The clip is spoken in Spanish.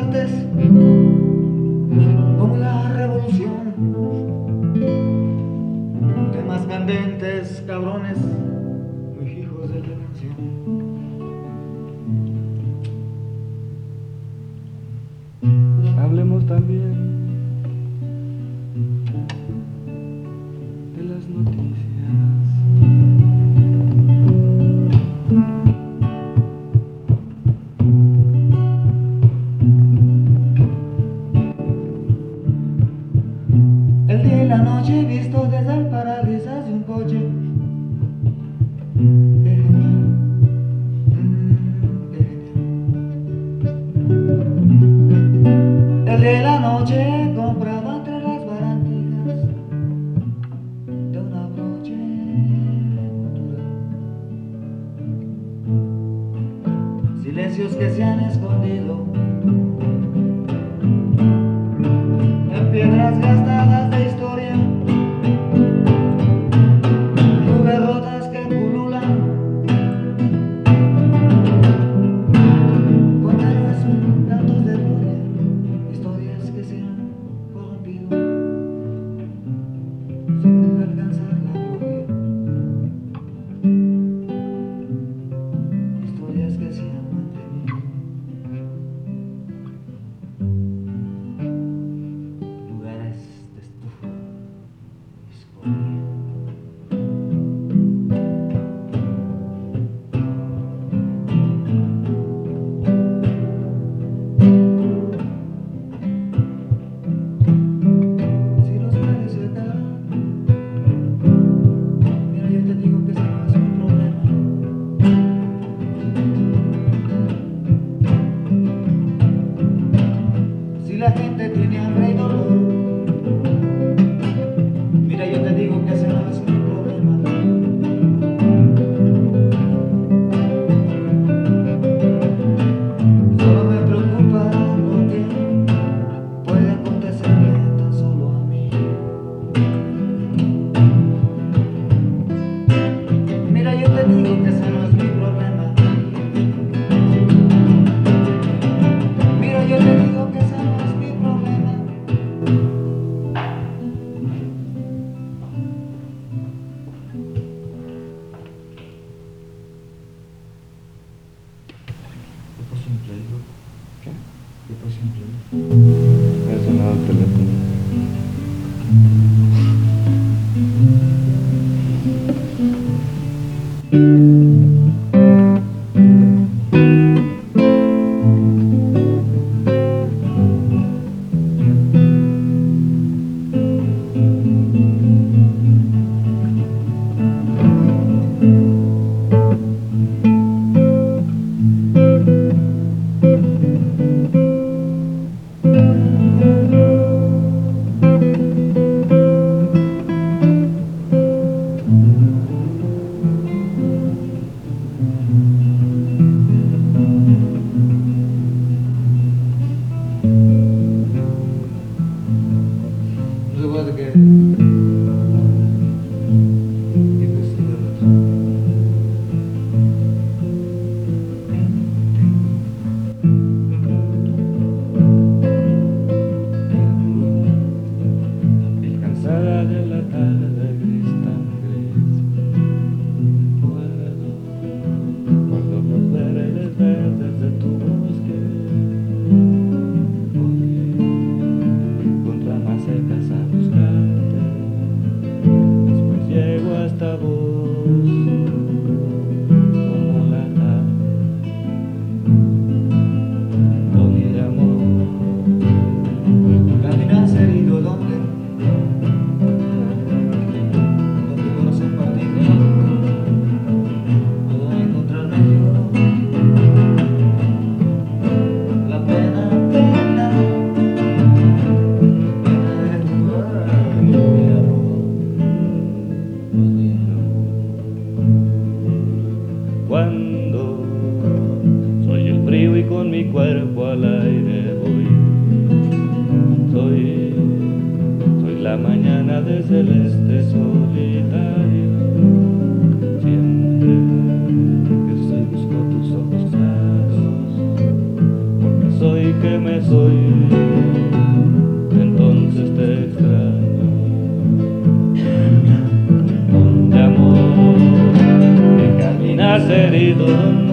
fuertes como la revolución, temas candentes, cabrones, hijos de la nación. Hablemos también de las noticias. El día y la noche visto desde el parabrisas de un coche. Qué genial, qué genial. El día y la noche compraba entre las barandillas de una broche cultural. Silencios que se han escondido en piedras gastadas de historia, nubes rotas que pululan con héroes cantos de gloria, historias que se han corrompido sin nunca alcanzar la gloria, historias que se han mantenido. Lugares de estufa y escoria. Si los mares se acaban, mira, yo te digo que ese no es un problema. Si la gente tiene hambre y dolor, mira, yo te digo que ese no es mi problema. Solo me preocupa lo que puede acontecerme tan solo a mí. Mira, yo te digo que ese no es mi problema. Mira, yo te digo que ese no es mi problema. ¿Qué pasó en Play, loco? ¿Qué? ¿Qué pasó en Play? Me ha sonado el teléfono. No se puede que... Y cansada de la tarde gris tan gris, guardo los verdes verdes de tu bosque, voy con ramas secas a buscarte, después llego hasta vos como la tarde, donde amor. Caminas herido, ¿dónde? Donde tu corazón partido. Puedo encontrarme yo. La pena, pena, pena de tu mi amor, mi amor. Cuando soy el frío y con mi cuerpo al aire voy, soy la mañana de celeste solitario, siempre que estoy busco tus ojos claros, porque soy que me soy, entonces te extraño. Donde amor, que caminas herido,